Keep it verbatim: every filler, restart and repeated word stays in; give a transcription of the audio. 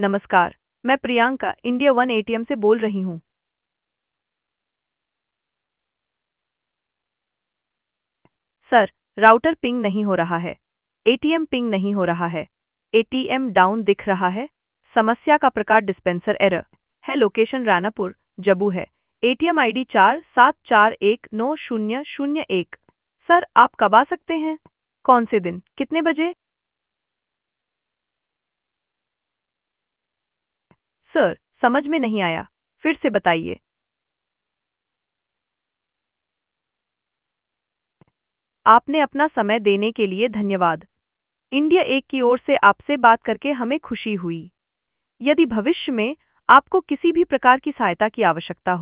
नमस्कार, मैं Priyanka India one ATM से बोल रही हूँ। सर, राउटर पिंग नहीं हो रहा है। एटीएम पिंग नहीं हो रहा है। एटीएम डाउन दिख रहा है। समस्या का प्रकार डिस्पेंसर एरर है। लोकेशन रानापुर, जम्मू है। एटीएम आईडी चार सात चार एक नौ शून्य शून्य एक। सर, आप कब आ सकते हैं? कौन से दिन, कितने बजे? सर, समझ में नहीं आया। फिर से बताइए। आपने अपना समय देने के लिए धन्यवाद। इंडिया एक की ओर से आपसे बात करके हमें खुशी हुई। यदि भविष्य में आपको किसी भी प्रकार की सहायता की आवश्यकता हो